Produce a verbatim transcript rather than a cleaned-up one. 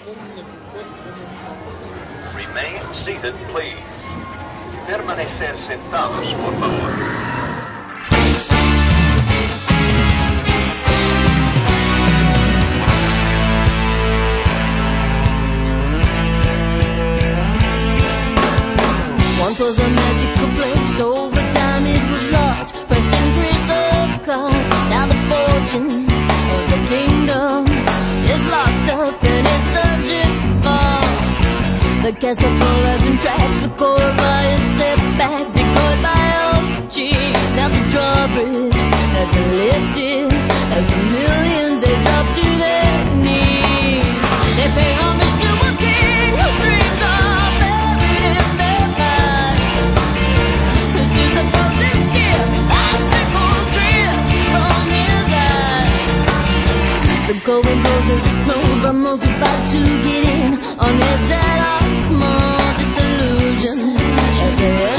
Remain seated, please. Permanecer sentados, por favor. Once was a magical place, over time it was lost. Press increased the cost. Now the fortune of the kingdom is locked up and it's searching for the castle floors and tracks with core by a step back, decoyed by old cheese. Now the drawbridge has been lifted as the millions they drop to their knees. They pay homage to a king whose dreams are buried in their minds. Whose disappointed tear icicles drip from his eyes. The going blows as it snows on those about to get in, on heads that are small, disillusion as they